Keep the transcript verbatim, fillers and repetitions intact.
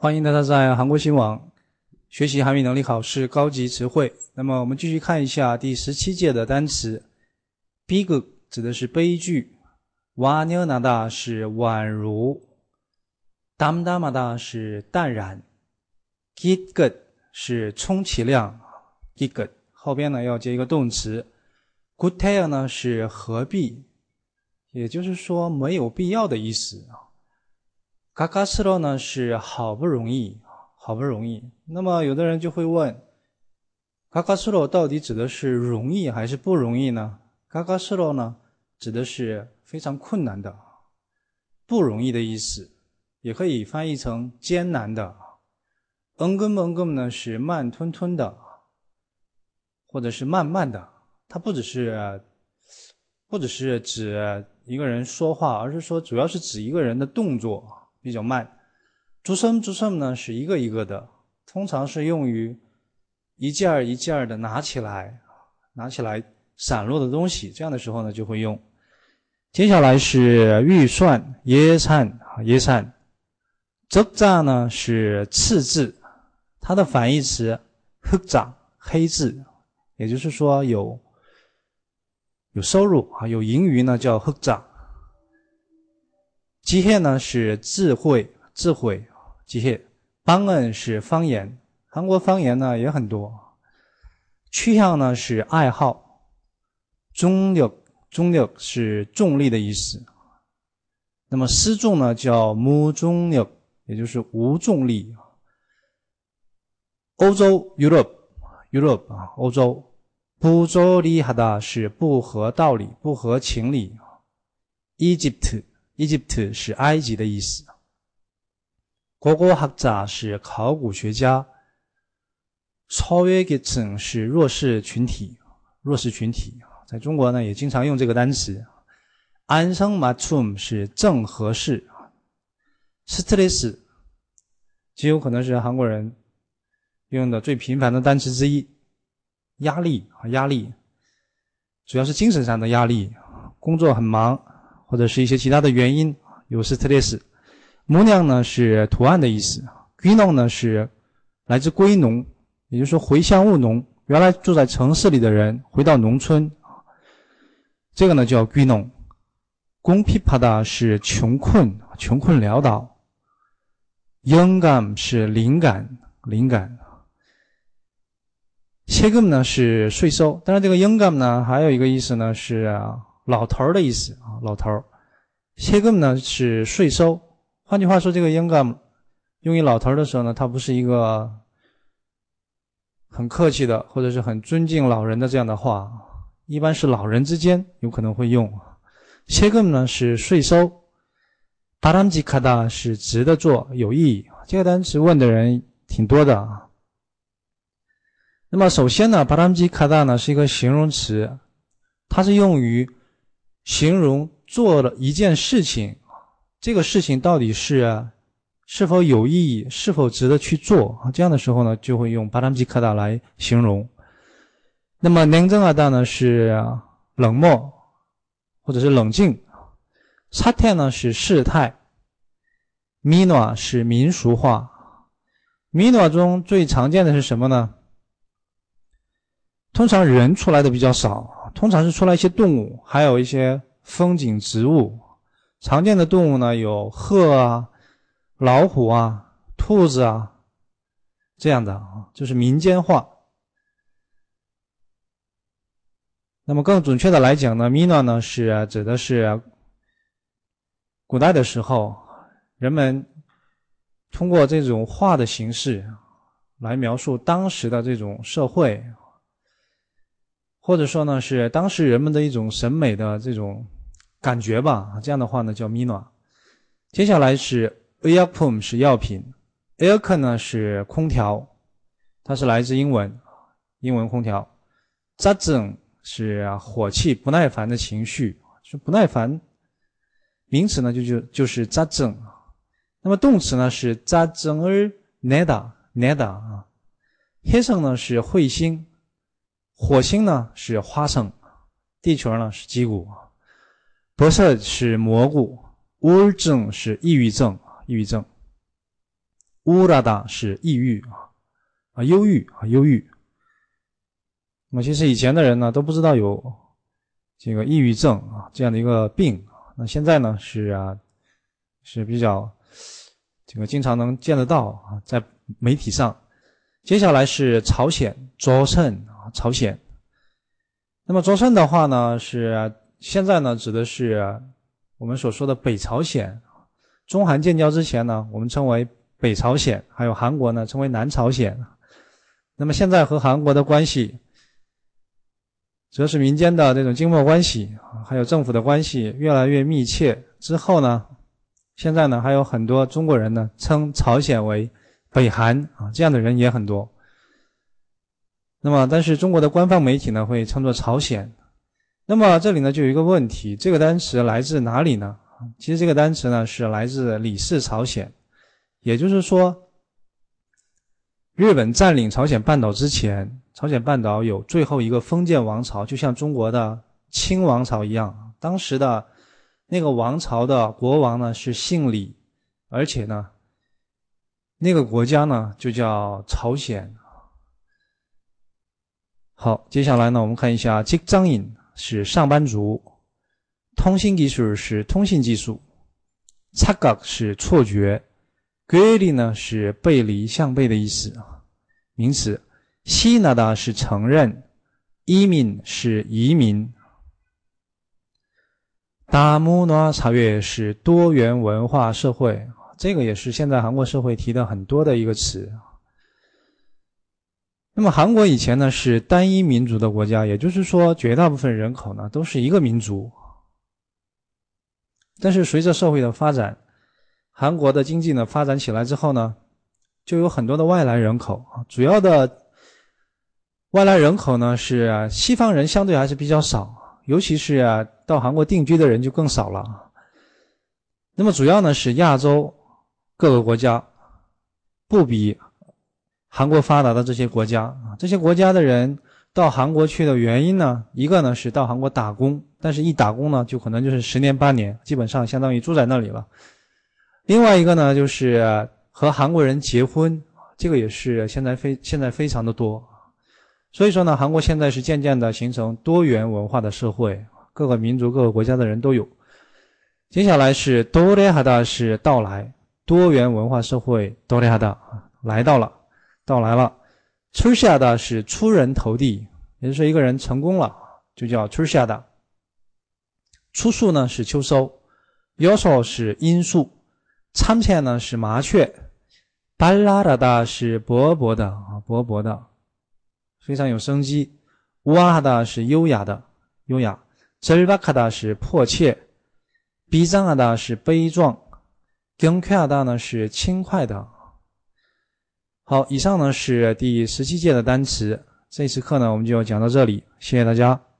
欢迎大家在韩国新网学习韩语能力考试高级词汇。那么我们继续看一下第十七届的单词。비극指的是悲剧，완연하다是宛如，담담하다是淡然，기끝是充其量，기끝后边呢要接一个动词，구태여呢是何必，也就是说没有必要的意思。가까스러呢是好不容易，好不容易。那么有的人就会问，가까스러到底指的是容易还是不容易呢？가까스러呢指的是非常困难的，不容易的意思，也可以翻译成艰难的。은근은근呢是慢吞吞的，或者是慢慢的。它不只是不只是指一个人说话，而是说主要是指一个人的动作比较慢。조섬 조섬呢是一个一个的，通常是用于一件一件的拿起来，拿起来散落的东西，这样的时候呢就会用。接下来是预算예산 예산，적자呢是赤字，它的反义词흑자黑字，也就是说有有收入啊，有盈余呢叫흑자。지혜呢是智慧，智慧지혜。방언是方言，韩国方言呢也很多。취향呢是爱好，중력 중력是重力的意思。那么失重呢叫무중력，也就是无重力。欧洲 Europe Europe 啊，欧洲。부조리하다是不合道理，不合情理。Egypt Egypt 是埃及的意思。고고학자是考古学家。소외계층是弱势群体，弱势群体，在中国呢也经常用这个单词。안성맞춤是正合适。스트레스 极有可能是韩国人用的最频繁的单词之一。压力压力主要是精神上的压力，工作很忙或者是一些其他的原因有스트레스。모양呢是图案的意思，귀농呢是来自归农，也就是说回乡务农，原来住在城市里的人回到农村，这个呢叫귀농。궁핍하다是穷困，穷困潦倒。영감是灵感，灵感。세금呢是税收，当然这个영감呢还有一个意思呢是、啊、老头的意思啊，老头。세금呢是税收，换句话说，这个영감用于老头的时候呢，它不是一个很客气的或者是很尊敬老人的这样的话，一般是老人之间有可能会用。세금呢是税收。바람직하다是值得做，有意义，这个单词问的人挺多的啊。那么首先呢，바람직하다呢是一个形容词，它是用于形容做了一件事情，这个事情到底是是否有意义，是否值得去做，这样的时候呢就会用바람직하다来形容。那么냉정하다呢是冷漠或者是冷静。사태呢是事态。민화是民俗话。민화中最常见的是什么呢？通常人出来的比较少，通常是出来一些动物，还有一些风景植物。常见的动物呢有鹤啊、老虎啊、兔子啊，这样的啊，就是民间话。那么更准确的来讲呢，민화呢是指的是古代的时候，人们通过这种画的形式来描述当时的这种社会，或者说呢是当时人们的一种审美的这种感觉吧，这样的话呢叫민화。接下来是의약품是药品。aircon呢是空调，它是来自英文，英文空调。짜증是火气不耐烦的情绪，就不耐烦，名词呢就就就是짜증。那么动词呢是짜증을 내다 내다啊。혜성呢是彗星，火星呢是花生，地球呢是击鼓。버섯是蘑菇，우울증是抑郁症，抑郁症。 乌拉达是抑郁啊，啊忧郁啊忧郁。那么其实以前的人呢都不知道有这个抑郁症啊这样的一个病，那现在呢是啊是比较这个经常能见得到啊，在媒体上。接下来是朝鲜，朝鲜啊朝鲜。那么朝鲜的话呢是现在呢指的是我们所说的北朝鲜。中韩建交之前呢我们称为北朝鲜，还有韩国呢称为南朝鲜。那么现在和韩国的关系则是民间的这种经贸关系还有政府的关系越来越密切之后呢，现在呢还有很多中国人呢称朝鲜为北韩啊，这样的人也很多。那么但是中国的官方媒体呢会称作朝鲜。那么这里呢就有一个问题，这个单词来自哪里呢？其实这个单词呢是来自李氏朝鲜，也就是说日本占领朝鲜半岛之前，朝鲜半岛有最后一个封建王朝，就像中国的清王朝一样。当时的那个王朝的国王呢是姓李，而且呢那个国家呢就叫朝鲜。好，接下来呢我们看一下직장인是上班族，通信技术是通信技术，착각是错觉，괴리呢是背离向背的意思名词，시인하다是承认，이민是移民，다문화사회是多元文化社会，这个也是现在韩国社会提的很多的一个词。那么韩国以前呢是单一民族的国家，也就是说绝大部分人口呢都是一个民族。但是随着社会的发展，韩国的经济呢发展起来之后呢，就有很多的外来人口，主要的外来人口呢是西方人相对还是比较少，尤其是啊到韩国定居的人就更少了。那么主要呢是亚洲各个国家不比韩国发达的这些国家，这些国家的人到韩国去的原因呢，一个呢是到韩国打工，但是一打工呢就可能就是十年八年，基本上相当于住在那里了。另外一个呢就是和韩国人结婚，这个也是现在非现在非常的多。所以说呢，韩国现在是渐渐的形成多元文化的社会，各个民族各个国家的人都有。接下来是도래하다是到来，多元文化社会도래하다来到了到来了。출시하다是出人头地，也就是说一个人成功了就叫출시하다。出树呢是秋收，요소是罂粟，참새呢是麻雀，발랄하다是勃勃的啊，勃勃的，非常有生机。우아하다是优雅的，优雅。절박하다是迫切，비장하다是悲壮，경쾌하다呢是轻快的。好，以上呢是第十七届的单词，这次课呢我们就讲到这里，谢谢大家。